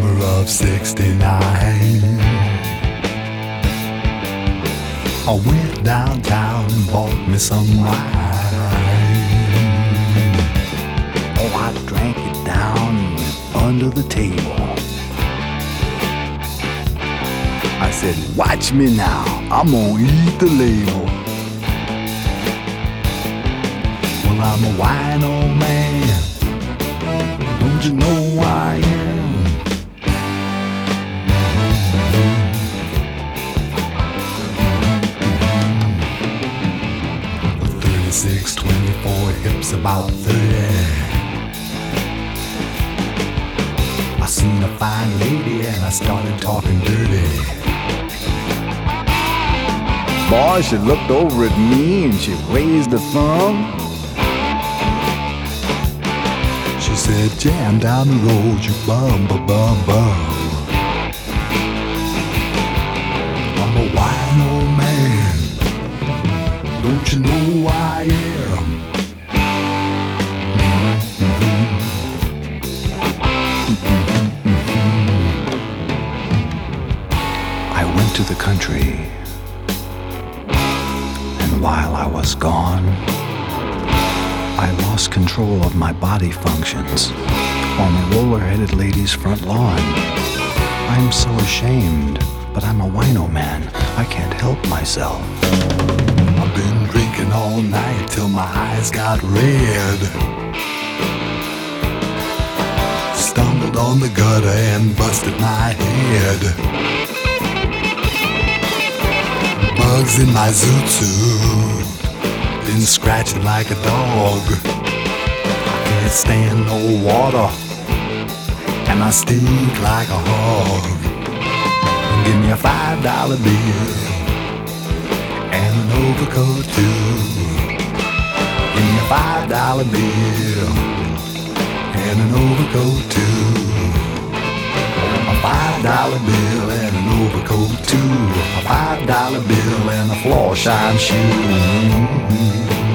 summer of '69. I went downtown and bought me some wine. Oh, I drank it down and went under the table. I said, watch me now, I'm gonna eat the label. Well, I'm a wine old man, don't you know who I am? 36, 24, hips about 30. I seen a fine lady and I started talking dirty. Boy, she looked over at me and she raised a thumb. She said, jam down the road, you bum, bum, bum, bum. I'm a wine old man, don't you know who I am? I went to the country, and while I was gone, I lost control of my body functions on the roller-headed lady's front lawn. I'm so ashamed, but I'm a wino man. I can't help myself. I've been drinking all night till my eyes got red. Stumbled on the gutter and busted my head. Bugs in my zoot suit, been scratching like a dog. I can't stand no water, and I stink like a hog. Give me a $5 bill and an overcoat too. Give me a $5 bill and an overcoat too. A $5 bill and an overcoat too. A $5 bill and a floor shine shoe.